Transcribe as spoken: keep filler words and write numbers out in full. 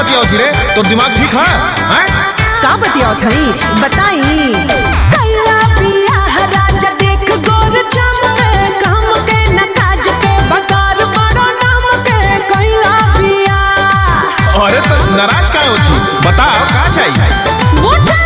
बतियाओ थी रे? तो दिमाग ठीक है? हैं? का बतियाओ थई बताई। कैला बियाह राजा देख गोर चमके, काम के न काज के बकार बड़ो नाम के कैला बियाह। अरे तो नाराज काहे होती? बताओ का चाहिए?